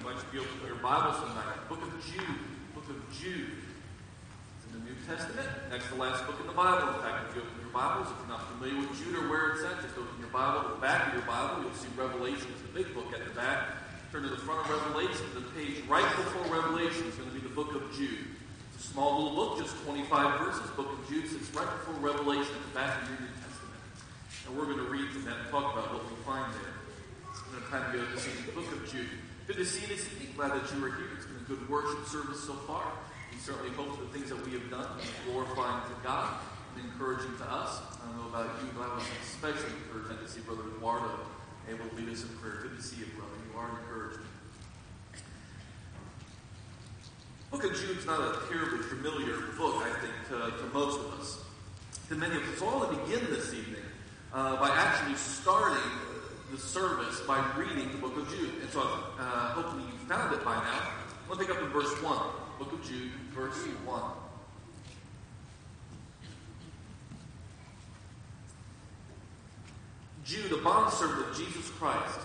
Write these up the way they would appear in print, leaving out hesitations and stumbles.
invite you to be open your Bibles tonight. The book of Jude. Book of Jude. It's in the New Testament. Next to the last book in the Bible. In fact, if you open your Bibles, if you're not familiar with Jude or where it's at, just open your Bible. To the back of your Bible, you'll see Revelation. It's the big book at the back. Turn to the front of Revelation. The page right before Revelation is going to be the book of Jude. It's a small little book, just 25 verses. Book of Jude sits right before Revelation at the back of your New Testament. And we're going to read from that and talk about what we find there. It's time to go to see the book of Jude. Good to see you this evening. Glad that you are here. It's been a good worship service so far. We certainly hope the things that we have done are glorifying to God and encouraging to us. I don't know about you, but I was especially encouraged to see Brother Eduardo able to lead us in prayer. Good to see you, brother. You are encouraged. The book of Jude is not a terribly familiar book, I think, to most of us. To many of us. So I want to begin this evening by actually starting the service by reading the book of Jude. And so hopefully you found it by now. I'm going to pick up in verse 1. Book of Jude, verse 1. Jude, a bondservant of Jesus Christ,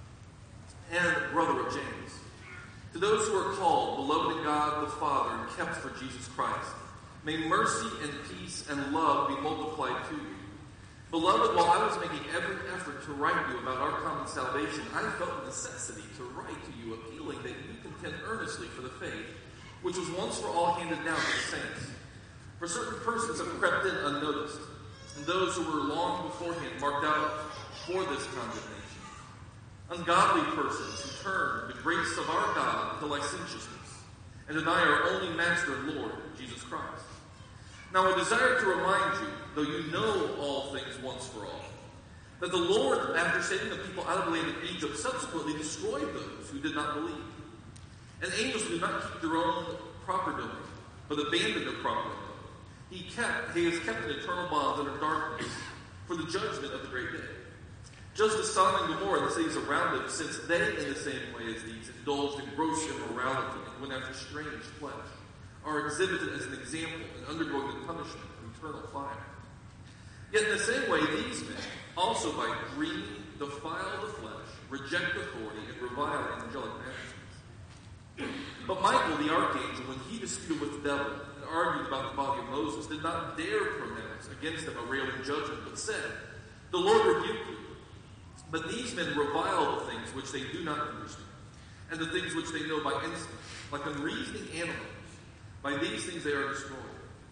and brother of James, to those who are called, beloved in God the Father, and kept for Jesus Christ, may mercy and peace and love be multiplied to you. Beloved, while I was making every effort to write you about our common salvation, I felt the necessity to write to you, appealing that you contend earnestly for the faith, which was once for all handed down to the saints. For certain persons have crept in unnoticed, and those who were long beforehand marked out for this condemnation. Ungodly persons who turn the grace of our God to licentiousness, and deny our only Master and Lord, Jesus Christ. Now I desire to remind you, though you know all things once for all, that the Lord, after saving the people out of the land of Egypt, subsequently destroyed those who did not believe. And angels do not keep their own proper domain, but abandon their proper domain. He has kept in eternal bonds under darkness for the judgment of the great day. Just as Sodom and Gomorrah and the cities around them, since they, in the same way as these, indulged in gross immorality and went after strange flesh, are exhibited as an example and undergoing the punishment of eternal fire. Yet in the same way, these men, also by greed, defile the flesh, reject authority, and revile angelic manners. But Michael, the archangel, when he disputed with the devil and argued about the body of Moses, did not dare pronounce against them a railing judgment, but said, "The Lord rebuke you." But these men revile the things which they do not understand, and the things which they know by instinct, like unreasoning animals. By these things they are destroyed.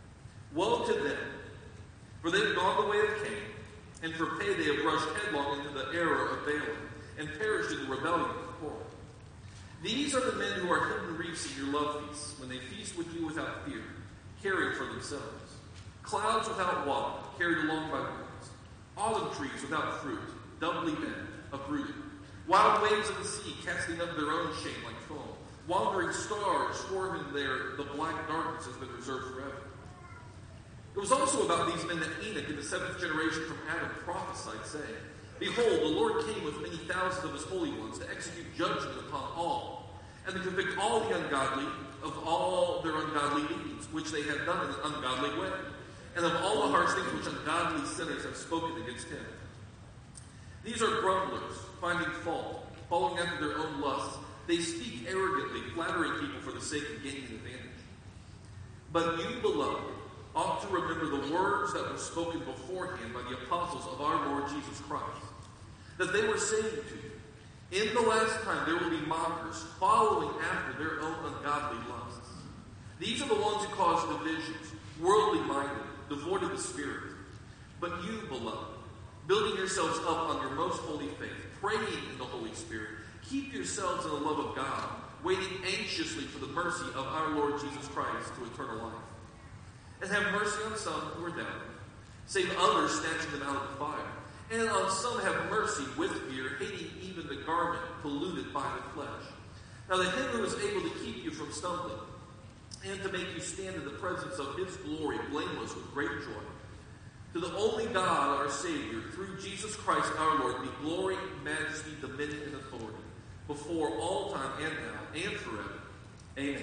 Woe to them, for they have gone the way of Cain, and for pay they have rushed headlong into the error of Balaam, and perished in the rebellion of Korah. These are the men who are hidden reefs in your love feasts, when they feast with you without fear, caring for themselves. Clouds without water, carried along by winds. Olive trees without fruit, doubly bent, uprooted. Wild waves of the sea, casting up their own shame like foam. Wandering stars forming there, the black darkness has been reserved forever. It was also about these men that Enoch in the seventh generation from Adam prophesied, saying, "Behold, the Lord came with many thousands of his holy ones to execute judgment upon all, and to convict all the ungodly of all their ungodly deeds, which they have done in an ungodly way, and of all the harsh things which ungodly sinners have spoken against him. These are grumblers, finding fault, following after their own lusts. They speak arrogantly, flattering people for the sake of gaining an advantage. But you, beloved, ought to remember the words that were spoken beforehand by the apostles of our Lord Jesus Christ, that they were saying to you, in the last time there will be mockers, following after their own ungodly lusts. These are the ones who cause divisions, worldly minded, devoid of the Spirit. But you, beloved, building yourselves up on your most holy faith, praying in the Holy Spirit, keep yourselves in the love of God, waiting anxiously for the mercy of our Lord Jesus Christ to eternal life. And have mercy on some who are down, save others, snatching them out of the fire. And on some have mercy with fear, hating even the garment polluted by the flesh. Now that him who is able to keep you from stumbling, and to make you stand in the presence of his glory, blameless with great joy. To the only God, our Savior, through Jesus Christ our Lord, be glory, majesty, dominion, and authority, before all time and now and forever. Amen.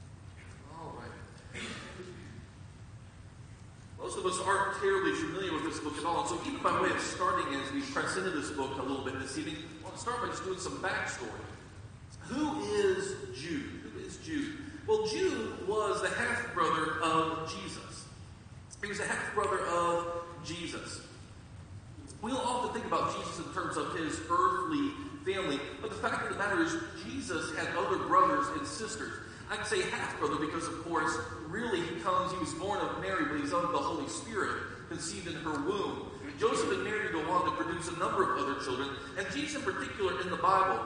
All right. Most of us aren't terribly familiar with this this book at all. And so even by way of starting as we press into this book a little bit this evening, I want to start by just doing some backstory. Who is Jude? Who is Jude? Well, Jude was the half-brother of Jesus. He was the half-brother of Jesus. We'll often think about Jesus in terms of his earthly family, but the fact of the matter is Jesus had other brothers and sisters. I'd say half-brother because, of course, really he was born of Mary, but he's of the Holy Spirit, conceived in her womb. Joseph and Mary go on to produce a number of other children, and Jesus in particular in the Bible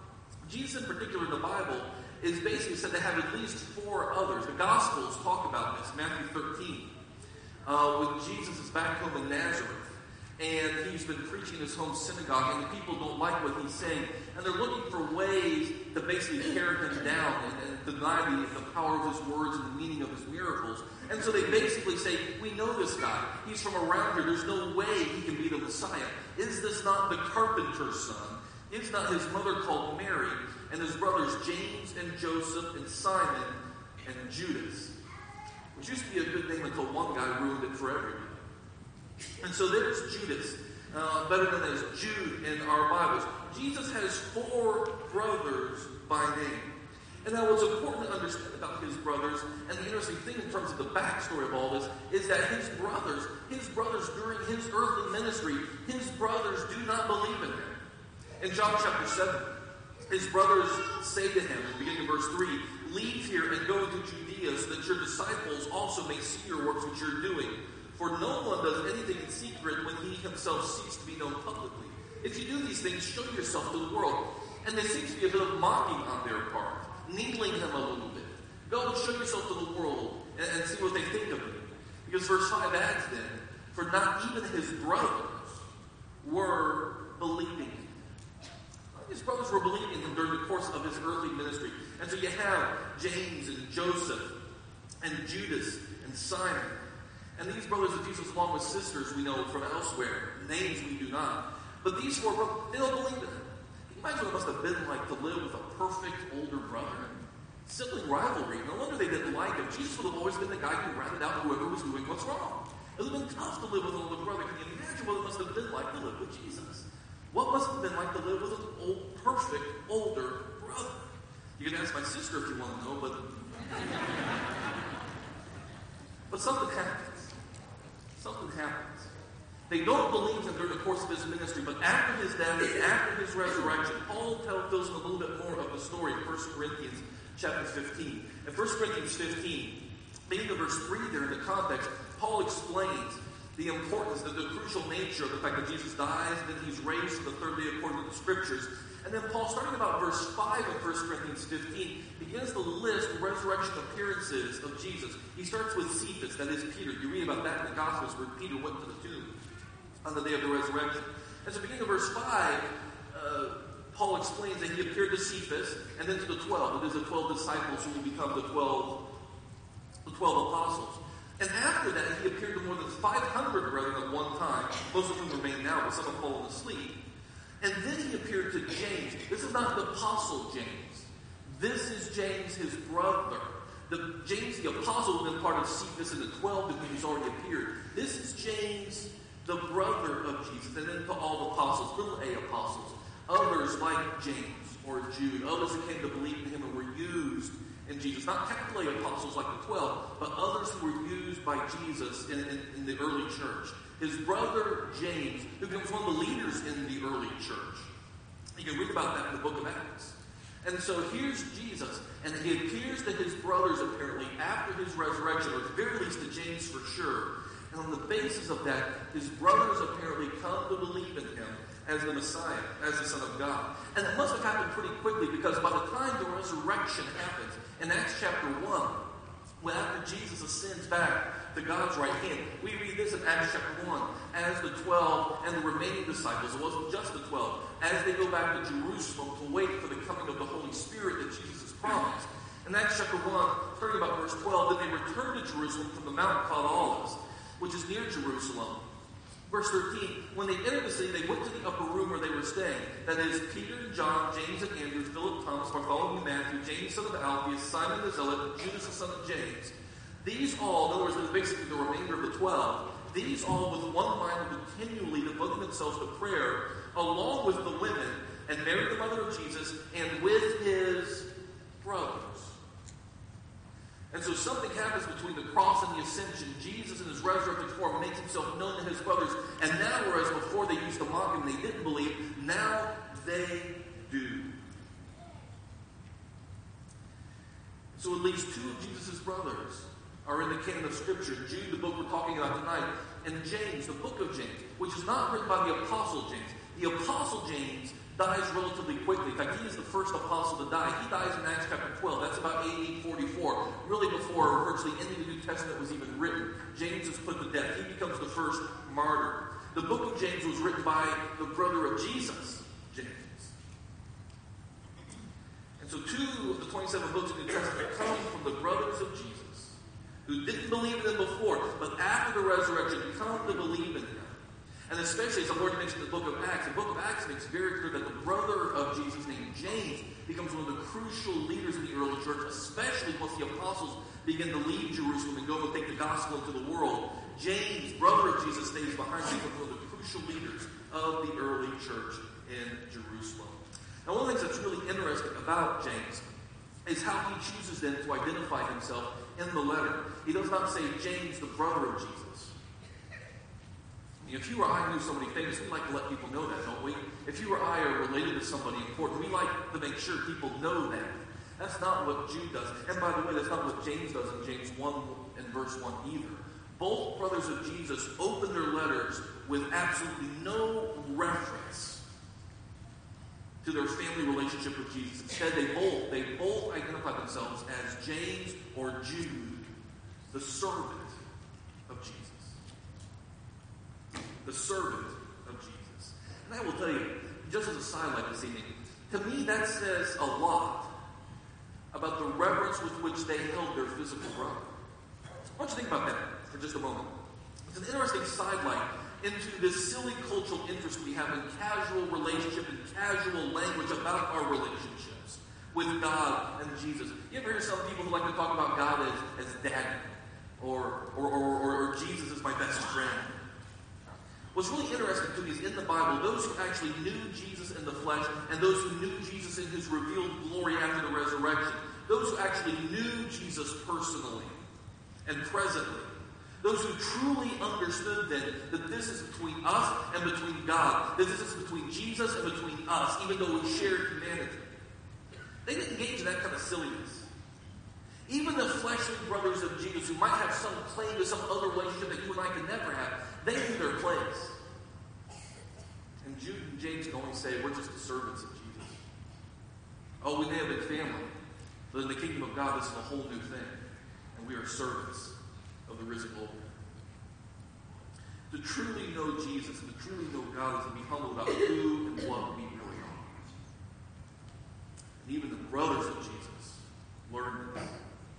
is basically said to have at least 4 others. The Gospels talk about this. Matthew 13, when Jesus is back home in Nazareth, and he's been preaching in his home synagogue, and the people don't like what he's saying, and they're looking for ways to basically tear him down and deny the power of his words and the meaning of his miracles. And so they basically say, we know this guy. He's from around here. There's no way he can be the Messiah. Is this not the carpenter's son? Is not his mother called Mary, and his brothers James and Joseph and Simon and Judas? Which used to be a good name until one guy ruined it for everybody. And so there's Judas, better known as Jude in our Bibles. Jesus has 4 brothers by name. And now what's important to understand about his brothers, and the interesting thing in terms of the backstory of all this, is that his brothers during his earthly ministry, his brothers do not believe in him. In John chapter 7, his brothers say to him, beginning in verse 3, leave here and go into Judea so that your disciples also may see your works which you're doing. For no one does anything in secret when he himself seeks to be known publicly. If you do these things, show yourself to the world. And there seems to be a bit of mocking on their part, needling him a little bit. Go and show yourself to the world and see what they think of you. Because verse 5 adds then, for not even his brothers were believing him. His brothers were believing him during the course of his earthly ministry. And so you have James and Joseph and Judas and Simon. And these brothers of Jesus, along with sisters we know from elsewhere, names we do not. But these 4 brothers, they don't believe in him. Can you imagine what it must have been like to live with a perfect older brother? Sibling rivalry. No wonder they didn't like him. Jesus would have always been the guy who ratted out whoever was doing what's wrong. It would have been tough to live with an older brother. Can you imagine what it must have been like to live with Jesus? What must have been like to live with an perfect older brother? You can ask my sister if you want to know, but something happens. Something happens. They don't believe him during the course of his ministry, but after his death and after his resurrection, Paul tells them a little bit more of the story in 1 Corinthians chapter 15. In 1 Corinthians 15, beginning of verse 3 there in the context, Paul explains the importance, the crucial nature of the fact that Jesus dies, and then he's raised on the 3rd day according to the Scriptures. And then Paul, starting about verse 5 of 1 Corinthians 15, begins to list resurrection appearances of Jesus. He starts with Cephas, that is Peter. You read about that in the Gospels where Peter went to the tomb on the day of the resurrection. And so beginning of verse 5, Paul explains that he appeared to Cephas and then to the 12. It is the 12 disciples who will become the 12 apostles. And after that, he appeared to more than 500 brethren at one time, most of whom remain now, but some have fallen asleep. And then he appeared to James. This is not the apostle James. This is James, his brother. James, the apostle, who had been part of Cephas and the 12 to whom he's already appeared. This is James, the brother of Jesus. And then to all the apostles, little a apostles. Others like James or Jude. Others who came to believe in him and were used in Jesus. Not capital A apostles like the 12, but others who were used by Jesus in the early church. His brother James, who becomes one of the leaders in the early church. You can read about that in the book of Acts. And so here's Jesus, and he appears to his brothers apparently after his resurrection, or at the very least to James for sure. And on the basis of that, his brothers apparently come to believe in him as the Messiah, as the Son of God. And it must have happened pretty quickly, because by the time the resurrection happens, in Acts chapter 1, when after Jesus ascends back to God's right hand, we read this in Acts chapter 1, as the 12 and the remaining disciples, it wasn't just the 12, as they go back to Jerusalem to wait for the coming of the Holy Spirit that Jesus has promised. In Acts chapter 1, starting about verse 12, then they returned to Jerusalem from the mount called Olives, which is near Jerusalem. Verse 13, when they entered the city, they went to the upper room where they were staying. That is, Peter and John, James and Andrew, Philip, Thomas, Bartholomew, Matthew, James, son of Alphaeus, Simon the Zealot, Judas, the son of James. These all, in other words, basically the remainder of the 12, these all with one mind themselves to prayer along with the women and Mary, the mother of Jesus, and with his brothers. And so something happens between the cross and the ascension. Jesus in his resurrected form makes himself known to his brothers. And now, whereas before they used to mock him, they didn't believe, now they do. So at least two of Jesus' brothers are in the canon of Scripture. Jude, the book we're talking about tonight, and James, the book of James, which is not written by the Apostle James. The Apostle James dies relatively quickly. In fact, he is the first apostle to die. He dies in Acts chapter 12. That's about AD 44, really before virtually any of the New Testament was even written. James is put to death. He becomes the first martyr. The book of James was written by the brother of Jesus, James. And so 2 of the 27 books of the New Testament come from the brothers of Jesus, who didn't believe in him before, but after the resurrection come to believe in him. And especially, as I've already mentioned, the book of Acts makes very clear that the brother of Jesus, named James, becomes one of the crucial leaders in the early church, especially once the apostles begin to leave Jerusalem and go and take the gospel into the world. James, brother of Jesus, stays behind and becomes one of the crucial leaders of the early church in Jerusalem. Now, one of the things that's really interesting about James is how he chooses then to identify himself in the letter. He does not say James, the brother of Jesus. If you or I knew somebody famous, we like to let people know that, don't we? If you or I are related to somebody important, we like to make sure people know that. That's not what Jude does. And by the way, that's not what James does in James 1 and verse 1 either. Both brothers of Jesus open their letters with absolutely no reference to their family relationship with Jesus. Instead, they both identify themselves as James or Jude, the servant of Jesus. The servant of Jesus. And I will tell you, just as a sidelight this evening, to me that says a lot about the reverence with which they held their physical brother. I want you to think about that for just a moment. It's an interesting sidelight into this silly cultural interest we have in casual relationship and casual language about our relationships with God and Jesus. You ever hear some people who like to talk about God as daddy or Jesus as my best friend? What's really interesting to me is in the Bible, those who actually knew Jesus in the flesh and those who knew Jesus in his revealed glory after the resurrection, those who actually knew Jesus personally and presently, those who truly understood then that this is between us and between God, that this is between Jesus and between us, even though we share humanity. They didn't engage in that kind of silliness. Even the fleshly brothers of Jesus who might have some claim to some other relationship that you and I could never have, they knew their place. And Jude and James can only say, we're just the servants of Jesus. Oh, we may have been family, but in the kingdom of God, this is a whole new thing. And we are servants of the risen Lord. To truly know Jesus and to truly know God is to be humble about who and what we really are. And even the brothers of Jesus learned this.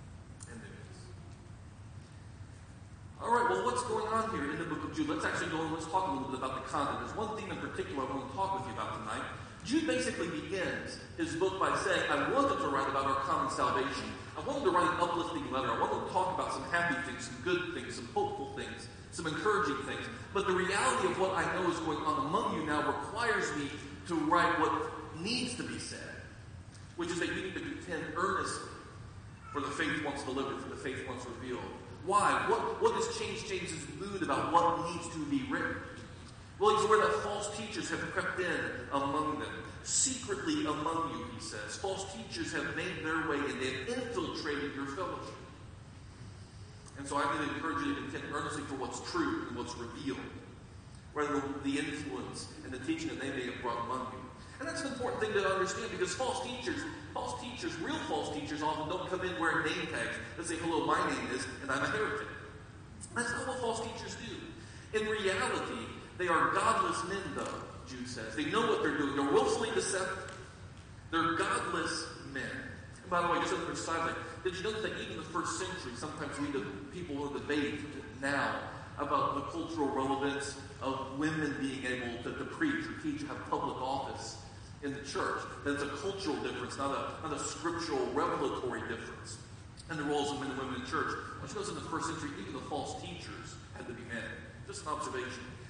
All right, well, what's going on here in the book of Jude? Let's actually go and let's talk a little bit about the content. There's one theme in particular I want to talk with you about tonight. Jude basically begins his book by saying, I wanted to write about our common salvation. I wanted to write an uplifting letter. I wanted to talk about some happy things, some good things, some hopeful things, some encouraging things. But the reality of what I know is going on among you now requires me to write what needs to be said, which is that you need to contend earnestly for the faith once delivered, for the faith once revealed. Why? What has changed James's mood about what needs to be written? Well, he's aware that false teachers have crept in among them. Secretly among you, he says. False teachers have made their way and they've infiltrated your fellowship. And so I need to encourage you to contend earnestly for what's true and what's revealed, rather than the influence and the teaching that they may have brought among you. And that's an important thing to understand because false teachers, real false teachers often don't come in wearing name tags that say, hello, my name is, and I'm a heretic. That's not what false teachers do. In reality, they are godless men, though, Jude says. They know what they're doing. They're willfully deceptive. They're godless men. And by the way, just as a side, did you know that even in the first century, sometimes people will debate now about the cultural relevance of women being able to preach or teach or have public office in the church? That it's a cultural difference, not a scriptural revelatory difference in the roles of men and women in church. But you notice in the first century, even the false teachers had to be men. Just an observation.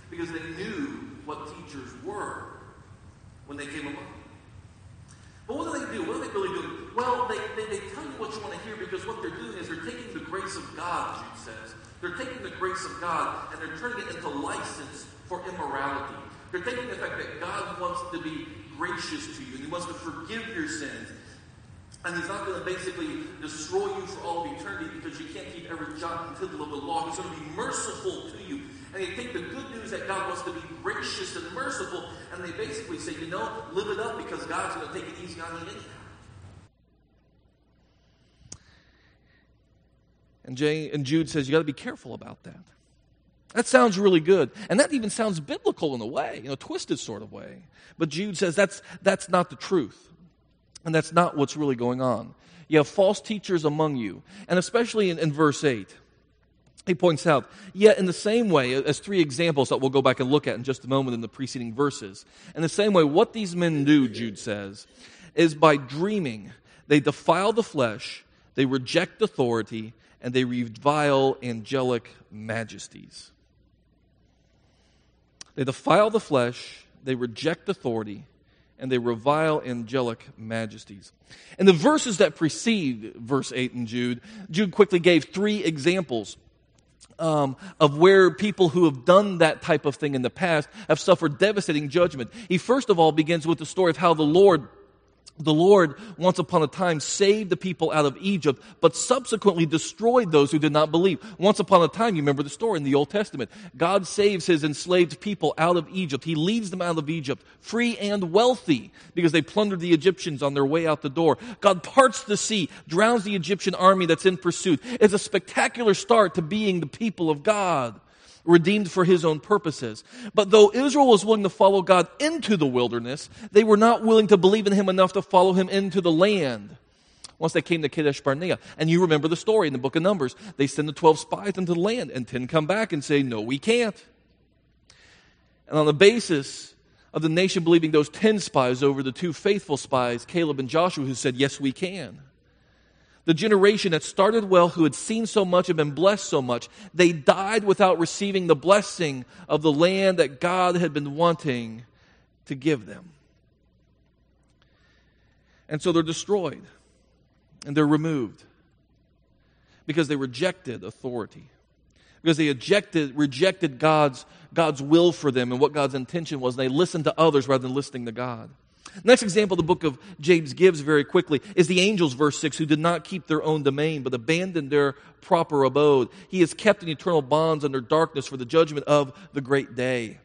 because they knew what teachers were when they came along. But what do they do? What are they really doing? Well, they tell you what you want to hear, because what they're doing is they're taking the grace of God, Jude says. They're taking the grace of God and they're turning it into license for immorality. They're taking the fact that God wants to be gracious to you and He wants to forgive your sins. And He's not going to basically destroy you for all of eternity because you can't keep every jot and tittle of the law. He's going to be merciful to you. And they take the good news that God wants to be gracious and merciful, and they basically say, live it up because God's going to take it easy on you anyhow. And Jude says, you got to be careful about that. That sounds really good. And that even sounds biblical in a way, twisted sort of way. But Jude says that's not the truth. And that's not what's really going on. You have false teachers among you. And especially in verse 8, he points out, yet in the same way, as three examples that we'll go back and look at in just a moment in the preceding verses. In the same way, what these men do, Jude says, is by dreaming, they defile the flesh, they reject authority, and they revile angelic majesties. They defile the flesh, they reject authority, and they revile angelic majesties. In the verses that precede verse 8 in Jude quickly gave three examples of where people who have done that type of thing in the past have suffered devastating judgment. He first of all begins with the story of how the Lord once upon a time saved the people out of Egypt, but subsequently destroyed those who did not believe. Once upon a time, you remember the story in the Old Testament. God saves His enslaved people out of Egypt. He leads them out of Egypt, free and wealthy, because they plundered the Egyptians on their way out the door. God parts the sea, drowns the Egyptian army that's in pursuit. It's a spectacular start to being the people of God, redeemed for His own purposes. But though Israel was willing to follow God into the wilderness, they were not willing to believe in Him enough to follow Him into the land once they came to Kadesh Barnea. And you remember the story in the book of Numbers. They send the 12 spies into the land, and 10 come back and say, no, we can't. And on the basis of the nation believing those 10 spies over the 2 faithful spies, Caleb and Joshua, who said, yes, we can, the generation that started well, who had seen so much and been blessed so much, they died without receiving the blessing of the land that God had been wanting to give them. And so they're destroyed and they're removed because they rejected authority, because they rejected God's will for them and what God's intention was, and they listened to others rather than listening to God. Next example the book of James gives very quickly is the angels, verse 6, who did not keep their own domain, but abandoned their proper abode. He is kept in eternal bonds under darkness for the judgment of the great day.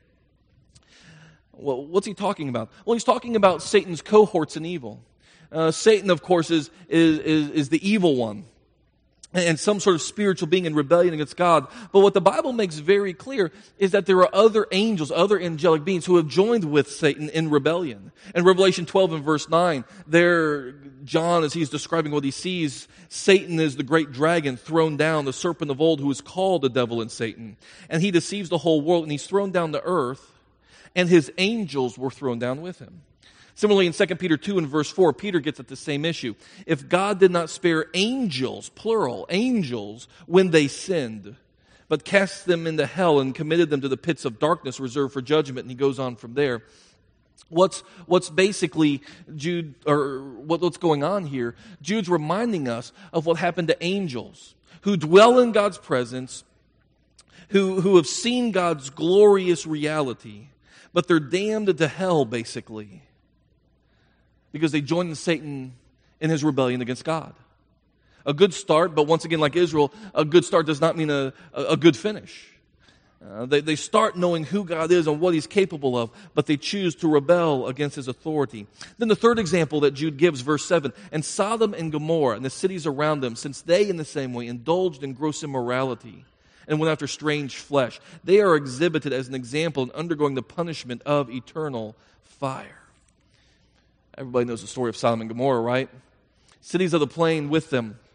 Well, what's he talking about? Well, he's talking about Satan's cohorts in evil. Satan, of course, is the evil one, and some sort of spiritual being in rebellion against God. But what the Bible makes very clear is that there are other angels, other angelic beings who have joined with Satan in rebellion. In Revelation 12 and verse 9, there, John, as he's describing what he sees, Satan is the great dragon thrown down, the serpent of old who is called the devil and Satan. And he deceives the whole world, and he's thrown down to earth, and his angels were thrown down with him. Similarly, in 2 Peter 2 and verse 4, Peter gets at the same issue. If God did not spare angels, plural, angels, when they sinned, but cast them into hell and committed them to the pits of darkness reserved for judgment, and he goes on from there. What's basically Jude, or what's going on here? Jude's reminding us of what happened to angels who dwell in God's presence, who have seen God's glorious reality, but they're damned to hell, basically, because they joined Satan in his rebellion against God. A good start, but once again, like Israel, a good start does not mean a good finish. They start knowing who God is and what He's capable of, but they choose to rebel against His authority. Then the third example that Jude gives, verse 7, and Sodom and Gomorrah and the cities around them, since they in the same way indulged in gross immorality and went after strange flesh, they are exhibited as an example in undergoing the punishment of eternal fire. Everybody knows the story of Sodom and Gomorrah, right? Cities of the plain with them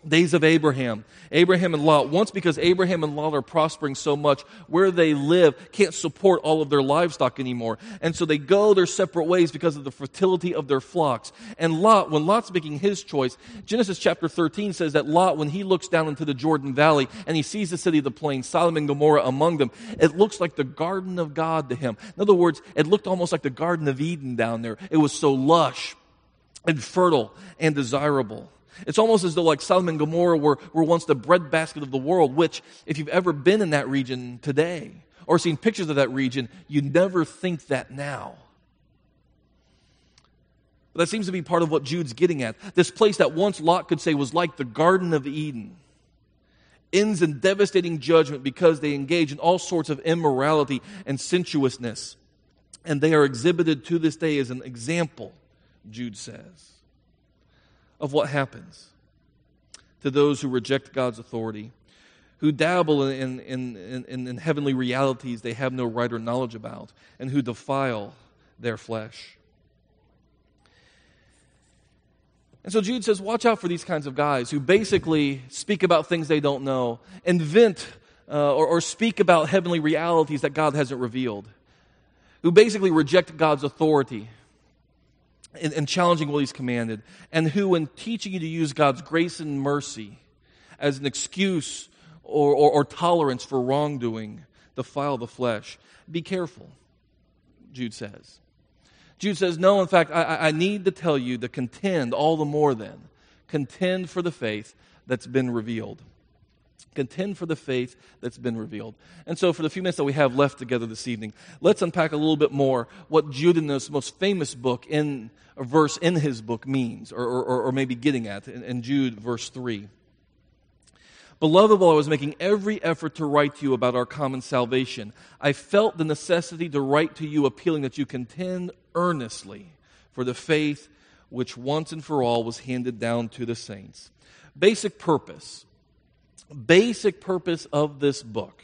Days of Abraham and Lot. Once, because Abraham and Lot are prospering so much, where they live can't support all of their livestock anymore. And so they go their separate ways because of the fertility of their flocks. And Lot, when Lot's making his choice, Genesis chapter 13 says that Lot, when he looks down into the Jordan Valley and he sees the city of the plain, Sodom and Gomorrah among them, it looks like the garden of God to him. In other words, it looked almost like the Garden of Eden down there. It was so lush and fertile and desirable. It's almost as though like Sodom and Gomorrah were once the breadbasket of the world, which, if you've ever been in that region today or seen pictures of that region, you'd never think that now. But that seems to be part of what Jude's getting at. This place that once Lot could say was like the Garden of Eden ends in devastating judgment because they engage in all sorts of immorality and sensuousness. And they are exhibited to this day as an example, Jude says, of what happens to those who reject God's authority, who dabble in heavenly realities they have no right or knowledge about, and who defile their flesh. And so Jude says, watch out for these kinds of guys who basically speak about things they don't know, invent or speak about heavenly realities that God hasn't revealed, who basically reject God's authority and challenging what He's commanded, and who, in teaching you to use God's grace and mercy as an excuse or tolerance for wrongdoing, defile the flesh. Be careful, Jude says. Jude says, no, in fact, I need to tell you to contend all the more then. Contend for the faith that's been revealed. Contend for the faith that's been revealed. And so for the few minutes that we have left together this evening, let's unpack a little bit more what Jude in this most famous book, in a verse in his book, means, or maybe getting at in Jude verse 3. Beloved, while I was making every effort to write to you about our common salvation, I felt the necessity to write to you appealing that you contend earnestly for the faith which once and for all was handed down to the saints. Basic purpose of this book.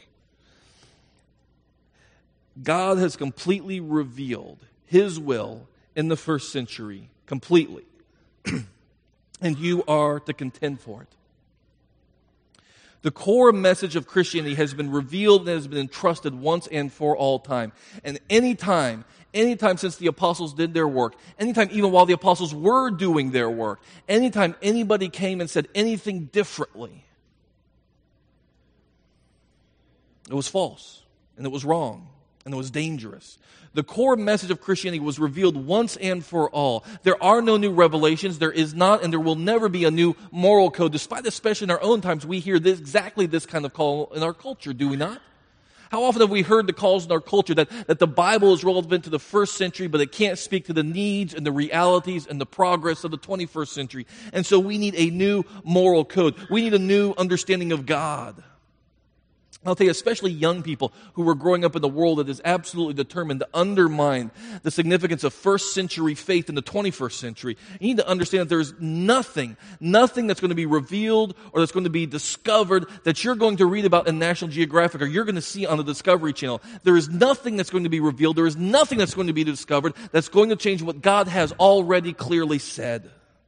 God has completely revealed His will in the first century, completely. And you are to contend for it. The core message of Christianity has been revealed and has been entrusted once and for all time. And anytime since the apostles did their work, anytime even while the apostles were doing their work, anytime anybody came and said anything differently, it was false, and it was wrong, and it was dangerous. The core message of Christianity was revealed once and for all. There are no new revelations. There is not, and there will never be a new moral code. Despite, especially in our own times, we hear exactly this kind of call in our culture, do we not? How often have we heard the calls in our culture that the Bible is relevant to the first century, but it can't speak to the needs and the realities and the progress of the 21st century? And so we need a new moral code. We need a new understanding of God. I'll tell you, especially young people who are growing up in a world that is absolutely determined to undermine the significance of first century faith in the 21st century. You need to understand that there's nothing that's going to be revealed or that's going to be discovered that you're going to read about in National Geographic or you're going to see on the Discovery Channel. There is nothing that's going to be revealed. There is nothing that's going to be discovered that's going to change what God has already clearly said.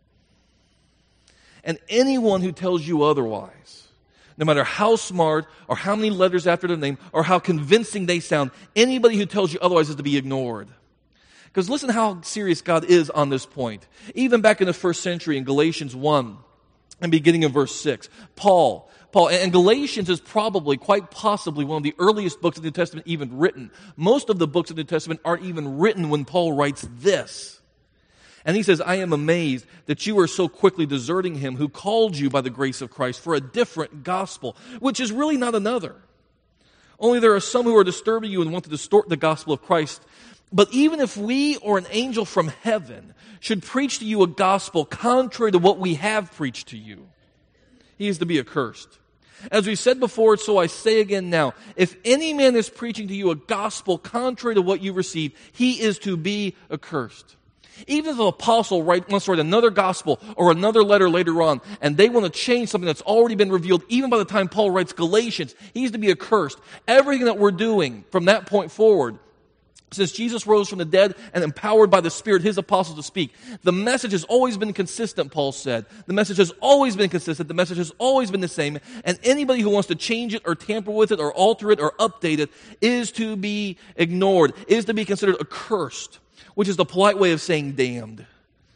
And anyone who tells you otherwise, no matter how smart or how many letters after their name or how convincing they sound, anybody who tells you otherwise is to be ignored. Because listen how serious God is on this point. Even back in the first century in Galatians 1 and beginning of verse 6, Paul, and Galatians is probably, quite possibly, one of the earliest books of the New Testament even written. Most of the books of the New Testament aren't even written when Paul writes this. And he says, I am amazed that you are so quickly deserting him who called you by the grace of Christ for a different gospel, which is really not another. Only there are some who are disturbing you and want to distort the gospel of Christ. But even if we or an angel from heaven should preach to you a gospel contrary to what we have preached to you, he is to be accursed. As we said before, so I say again now, if any man is preaching to you a gospel contrary to what you received, he is to be accursed. Even if an apostle wants to write another gospel or another letter later on, and they want to change something that's already been revealed, even by the time Paul writes Galatians, he's to be accursed. Everything that we're doing from that point forward Since Jesus rose from the dead and empowered by the Spirit his apostles to speak, the message has always been consistent, Paul said. The message has always been consistent. The message has always been the same. And anybody who wants to change it or tamper with it or alter it or update it is to be ignored, is to be considered accursed, which is the polite way of saying damned.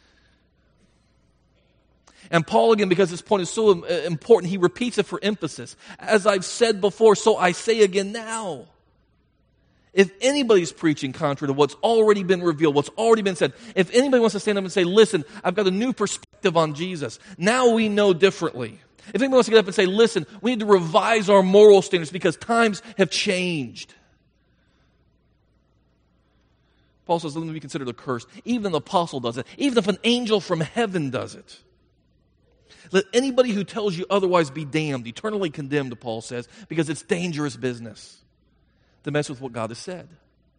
And Paul, again, because this point is so important, he repeats it for emphasis. As I've said before, so I say again now. If anybody's preaching contrary to what's already been revealed, what's already been said, if anybody wants to stand up and say, listen, I've got a new perspective on Jesus, now we know differently. If anybody wants to get up and say, listen, we need to revise our moral standards because times have changed. Paul says, let them be considered accursed. Even an apostle does it. Even if an angel from heaven does it. Let anybody who tells you otherwise be damned, eternally condemned, Paul says, because it's dangerous business to mess with what God has said.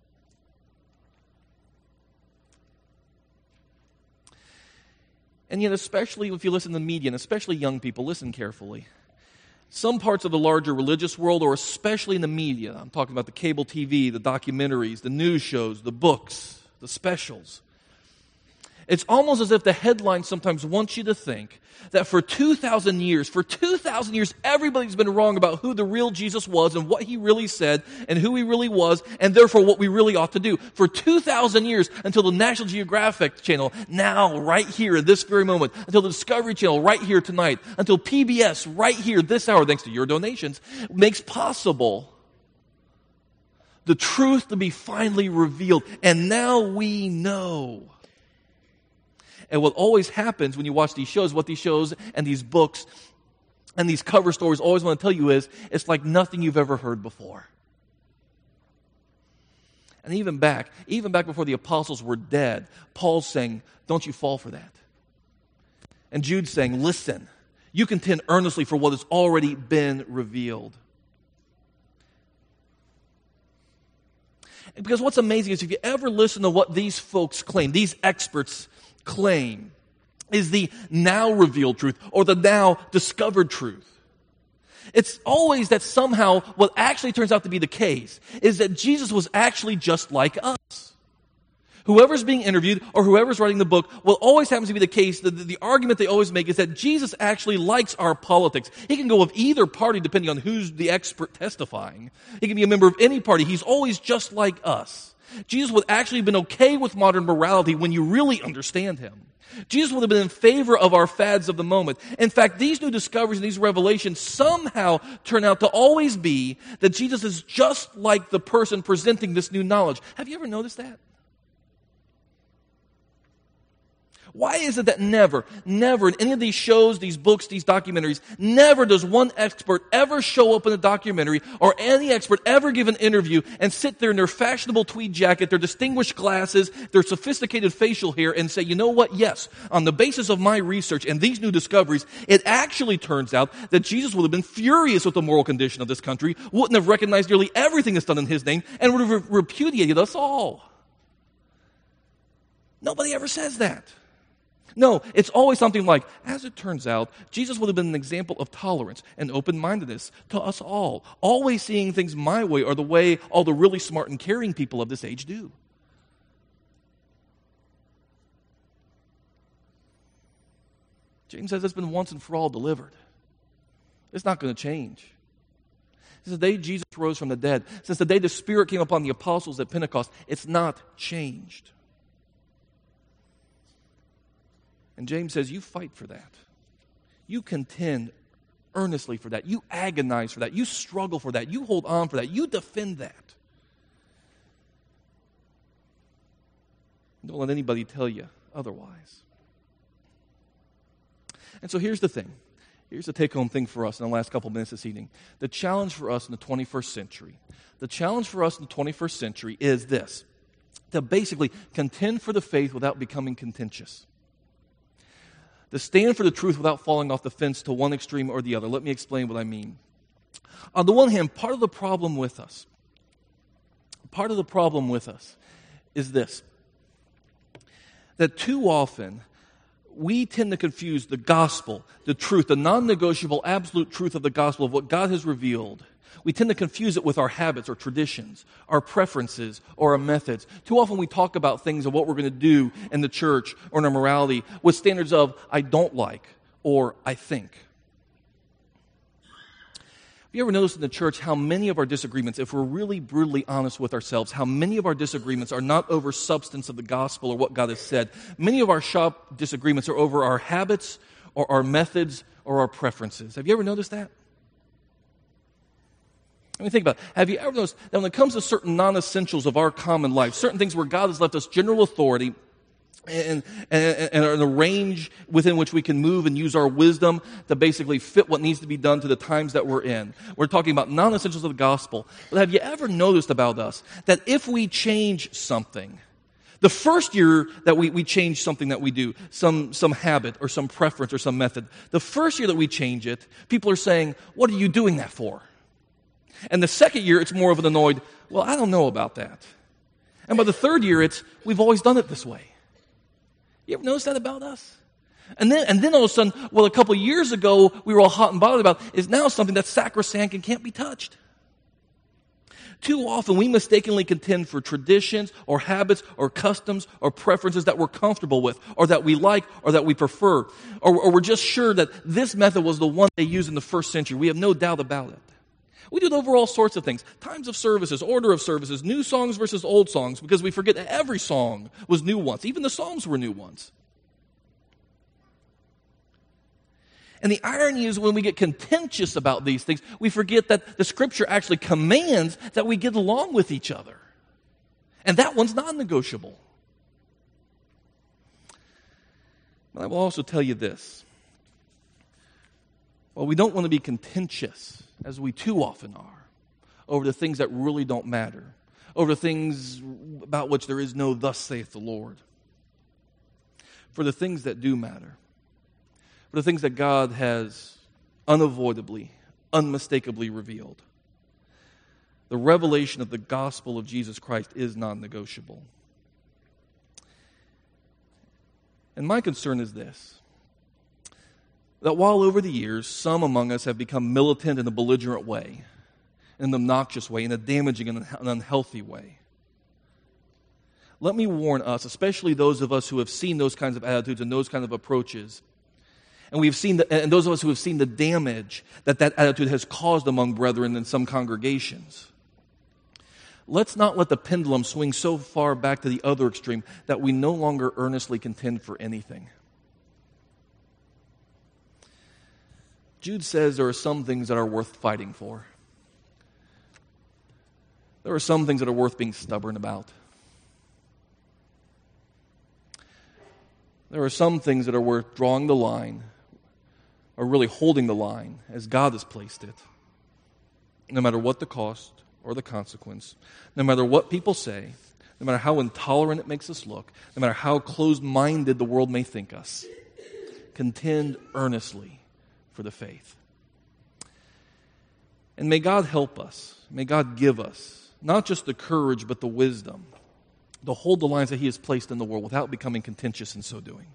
And yet, especially if you listen to the media, and especially young people, listen carefully. Some parts of the larger religious world, or especially in the media, I'm talking about the cable TV, the documentaries, the news shows, the books, the specials. It's almost as if the headline sometimes wants you to think that for 2,000 years, everybody's been wrong about who the real Jesus was and what he really said and who he really was and therefore what we really ought to do. For 2,000 years until the National Geographic Channel, now, right here at this very moment, until the Discovery Channel right here tonight, until PBS right here this hour, thanks to your donations, makes possible the truth to be finally revealed. And now we know. And what always happens when you watch these shows, what these shows and these books and these cover stories always want to tell you is, it's like nothing you've ever heard before. And even back before the apostles were dead, Paul's saying, don't you fall for that. And Jude's saying, listen, you contend earnestly for what has already been revealed. Because what's amazing is if you ever listen to what these folks claim, these experts claim, is the now revealed truth or the now discovered truth. It's always that somehow what actually turns out to be the case is that Jesus was actually just like us. Whoever's being interviewed or whoever's writing the book, what always happens to be the case, the argument they always make is that Jesus actually likes our politics. He can go with either party depending on who's the expert testifying. He can be a member of any party. He's always just like us. Jesus would actually have been okay with modern morality when you really understand him. Jesus would have been in favor of our fads of the moment. In fact, these new discoveries and these revelations somehow turn out to always be that Jesus is just like the person presenting this new knowledge. Have you ever noticed that? Why is it that never in any of these shows, these books, these documentaries, never does one expert ever show up in a documentary or any expert ever give an interview and sit there in their fashionable tweed jacket, their distinguished glasses, their sophisticated facial hair and say, you know what, yes, on the basis of my research and these new discoveries, it actually turns out that Jesus would have been furious with the moral condition of this country, wouldn't have recognized nearly everything that's done in his name, and would have repudiated us all. Nobody ever says that. No, it's always something like, as it turns out, Jesus would have been an example of tolerance and open-mindedness to us all, always seeing things my way or the way all the really smart and caring people of this age do. James says it's been once and for all delivered. It's not going to change. Since the day Jesus rose from the dead, since the day the Spirit came upon the apostles at Pentecost, it's not changed. And James says, you fight for that. You contend earnestly for that. You agonize for that. You struggle for that. You hold on for that. You defend that. Don't let anybody tell you otherwise. And so here's the thing. Here's the take-home thing for us in the last couple minutes this evening. The challenge for us in the 21st century. The challenge for us in the 21st century is this. To basically contend for the faith without becoming contentious. To stand for the truth without falling off the fence to one extreme or the other. Let me explain what I mean. On the one hand, part of the problem with us is this. That too often, we tend to confuse the gospel, the truth, the non-negotiable absolute truth of the gospel of what God has revealed We tend to confuse it with our habits or traditions, our preferences or our methods. Too often we talk about things of what we're going to do in the church or in our morality with standards of I don't like or I think. Have you ever noticed in the church how many of our disagreements, if we're really brutally honest with ourselves, how many of our disagreements are not over substance of the gospel or what God has said? Many of our sharp disagreements are over our habits or our methods or our preferences. Have you ever noticed that? Let me think about it. Have you ever noticed that when it comes to certain non-essentials of our common life, certain things where God has left us general authority and a range within which we can move and use our wisdom to basically fit what needs to be done to the times that we're in. We're talking about non-essentials of the gospel. But have you ever noticed about us that if we change something, the first year that we change something that we do, some habit or some preference or some method, the first year that we change it, people are saying, what are you doing that for? And the second year, it's more of an annoyed, well, I don't know about that. And by the third year, it's, we've always done it this way. You ever notice that about us? And then all of a sudden, well, a couple of years ago, we were all hot and bothered about, is now something that's sacrosanct and can't be touched. Too often, we mistakenly contend for traditions or habits or customs or preferences that we're comfortable with or that we like or that we prefer. Or we're just sure that this method was the one they used in the first century. We have no doubt about it. We do it over all sorts of things. Times of services, order of services, new songs versus old songs, because we forget that every song was new once. Even the Psalms were new once. And the irony is when we get contentious about these things, we forget that the Scripture actually commands that we get along with each other. And that one's non-negotiable. But I will also tell you this. While we don't want to be contentious, as we too often are, over the things that really don't matter, over the things about which there is no thus saith the Lord, for the things that do matter, for the things that God has unavoidably, unmistakably revealed, the revelation of the gospel of Jesus Christ is non-negotiable. And my concern is this, that while over the years, some among us have become militant in a belligerent way, in an obnoxious way, in a damaging and an unhealthy way, let me warn us, especially those of us who have seen those kinds of attitudes and those kinds of approaches, and and those of us who have seen the damage that attitude has caused among brethren in some congregations. Let's not let the pendulum swing so far back to the other extreme that we no longer earnestly contend for anything. Jude says there are some things that are worth fighting for. There are some things that are worth being stubborn about. There are some things that are worth drawing the line, or really holding the line as God has placed it, no matter what the cost or the consequence, no matter what people say, no matter how intolerant it makes us look, no matter how closed-minded the world may think us. Contend earnestly for the faith. And may God help us, may God give us, not just the courage, but the wisdom to hold the lines that He has placed in the world without becoming contentious in so doing.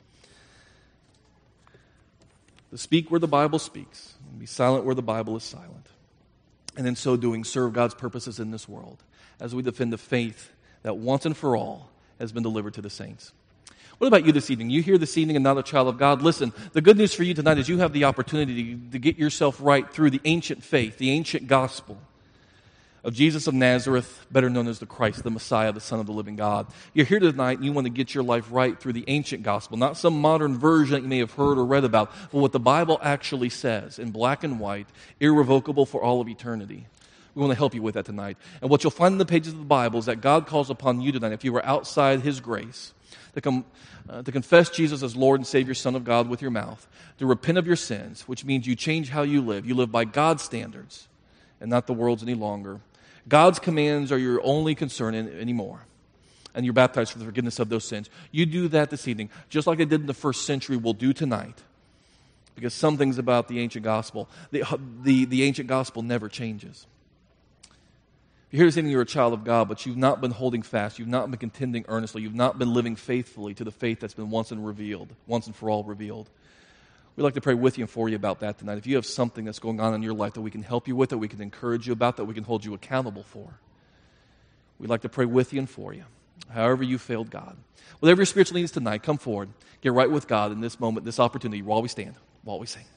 To speak where the Bible speaks, and be silent where the Bible is silent. And in so doing, serve God's purposes in this world as we defend the faith that once and for all has been delivered to the saints. What about you this evening? You here this evening and not a child of God? Listen, the good news for you tonight is you have the opportunity to get yourself right through the ancient faith, the ancient gospel of Jesus of Nazareth, better known as the Christ, the Messiah, the Son of the living God. You're here tonight and you want to get your life right through the ancient gospel, not some modern version that you may have heard or read about, but what the Bible actually says in black and white, irrevocable for all of eternity. We want to help you with that tonight. And what you'll find in the pages of the Bible is that God calls upon you tonight, if you were outside His grace, to confess Jesus as Lord and Savior, Son of God with your mouth, to repent of your sins, which means you change how you live. You live by God's standards and not the world's any longer. God's commands are your only concern anymore. And you're baptized for the forgiveness of those sins. You do that this evening, just like they did in the first century, we'll do tonight. Because some things about the ancient gospel, the ancient gospel never changes. If you're here this evening, you're a child of God, but you've not been holding fast, you've not been contending earnestly, you've not been living faithfully to the faith that's been once and for all revealed. We'd like to pray with you and for you about that tonight. If you have something that's going on in your life that we can help you with, that we can encourage you about, that we can hold you accountable for, we'd like to pray with you and for you, however you failed God. Whatever your spiritual needs tonight, come forward. Get right with God in this moment, this opportunity, while we stand, while we sing.